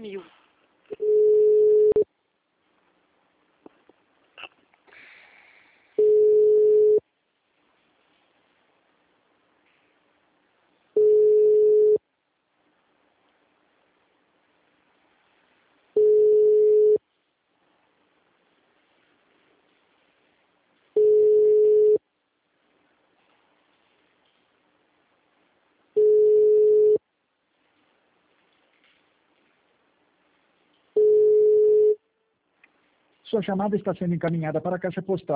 mil. Sua chamada está sendo encaminhada para a caixa postal.